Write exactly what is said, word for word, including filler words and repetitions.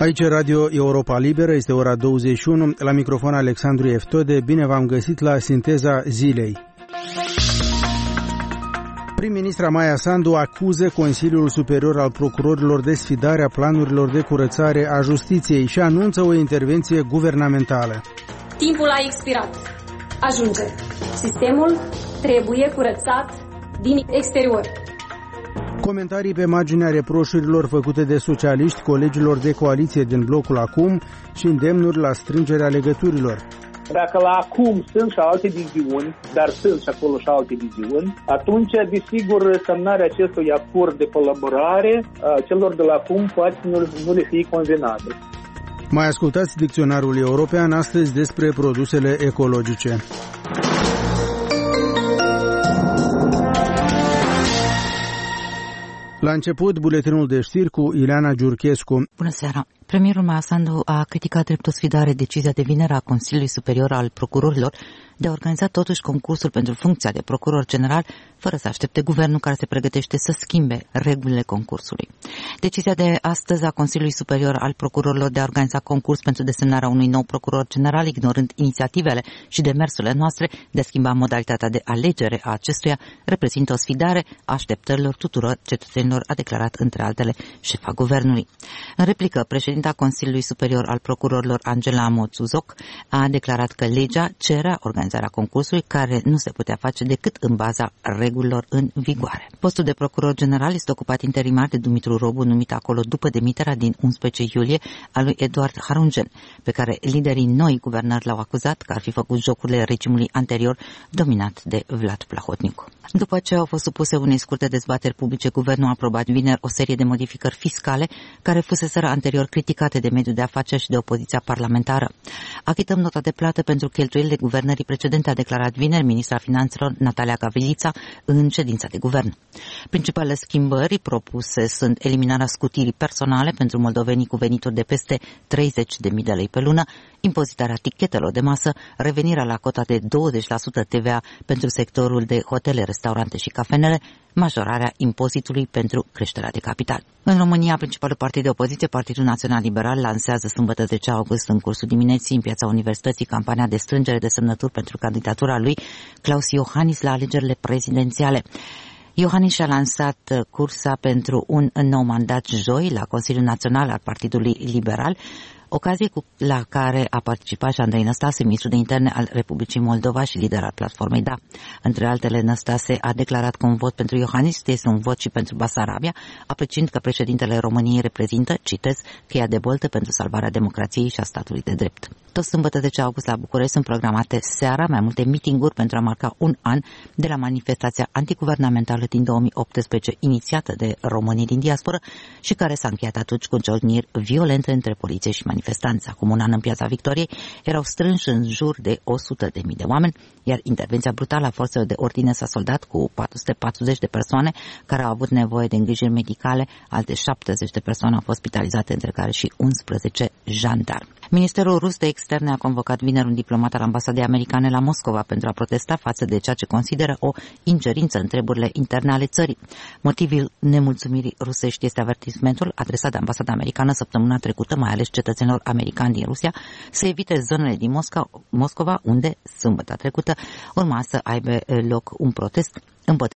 Aici Radio Europa Liberă, este ora douăzeci și unu, la microfon Alexandru Eftode, bine v-am găsit la Sinteza Zilei. Prim-ministra Maia Sandu acuză Consiliul Superior al Procurorilor de sfidarea planurilor de curățare a justiției și anunță o intervenție guvernamentală. Timpul a expirat. Ajunge. Sistemul trebuie curățat din exterior. Comentarii pe marginea reproșurilor făcute de socialiști colegilor de coaliție din blocul Acum și îndemnuri la strângerea legăturilor. Dacă la Acum sunt și alte viziuni, dar sunt și acolo și alte viziuni, atunci, desigur, semnarea acestui acord de colaborare a celor de la Acum poate nu, nu le fie convenată. Mai ascultați dicționarul european astăzi despre produsele ecologice. La început, buletinul de știri cu Ileana Giurchescu. Bună seara! Premierul Maia Sandu a criticat drept o sfidare decizia de vineri a Consiliului Superior al Procurorilor de a organiza totuși concursul pentru funcția de procuror general, fără să aștepte guvernul care se pregătește să schimbe regulile concursului. Decizia de astăzi a Consiliului Superior al Procurorilor de a organiza concurs pentru desemnarea unui nou procuror general, ignorând inițiativele și demersurile noastre de a schimba modalitatea de alegere a acestuia, reprezintă o sfidare a așteptărilor tuturor cetățenilor, a declarat între altele șefa guvernului. În replică, președinta Consiliului Superior al Procurorilor, Angela Moțuzoc, a declarat că legea cerea organizarea concursului, care nu se putea face decât în baza regulilor în vigoare. Postul de procuror general este ocupat interimar de Dumitru Robu, numit acolo după demiterea din unsprezece iulie a lui Eduard Harungen, pe care liderii noi guvernări l-au acuzat că ar fi făcut jocurile regimului anterior dominat de Vlad Plahotniuc. După ce au fost supuse unei scurte dezbateri publice, guvernul a aprobat vineri o serie de modificări fiscale care fuseseră anterior criticate de mediul de afaceri și de opoziția parlamentară. Achităm nota de plată pentru cheltuielile guvernării precedente, a declarat vineri ministra finanțelor Natalia Gavrița în ședința de guvern. Principalele schimbări propuse sunt eliminarea scutirii personale pentru moldovenii cu venituri de peste treizeci de mii de lei pe lună, impozitarea tichetelor de masă, revenirea la cota de douăzeci la sută T V A pentru sectorul de hotele, restaurante și cafenele, majorarea impozitului pentru creșterea de capital. În România, principalul partid de opoziție, Partidul Național Liberal, lansează sâmbătă zece august în cursul dimineții în Piața Universității campania de strângere de semnături pentru candidatura lui Claus Iohannis la alegerile prezidențiale. Iohannis și-a lansat cursa pentru un nou mandat joi la Consiliul Național al Partidului Liberal, ocazie cu la care a participat și Andrei Năstase, ministru de interne al Republicii Moldova și lider al platformei Da. Între altele, Năstase a declarat că un vot pentru Iohannis este un vot și pentru Basarabia, apreciind că președintele României reprezintă, citez, cheia de boltă pentru salvarea democrației și a statului de drept. Tot sâmbătă zece august la București sunt programate seara mai multe mitinguri pentru a marca un an de la manifestația antiguvernamentală din două mii optsprezece, inițiată de românii din diasporă și care s-a încheiat atunci cu ciocniri violente între poliție și manifestanți. Acum un an, în Piața Victoriei, erau strânși în jur de o sută de mii de oameni, iar intervenția brutală a forțelor de ordine s-a soldat cu patru sute patruzeci de persoane care au avut nevoie de îngrijiri medicale, alte șaptezeci de persoane au fost spitalizate, între care și unsprezece jandarmi. Ministerul rus de externe a convocat vineri un diplomat al ambasadei americane la Moscova pentru a protesta față de ceea ce consideră o ingerință în treburile interne ale țării. Motivul nemulțumirii rusești este avertismentul adresat de ambasada americană săptămâna trecută, mai ales cetățenilor americani din Rusia, să evite zonele din Mosca, Moscova, unde, sâmbătă trecută, urma să aibă loc un protest împotriva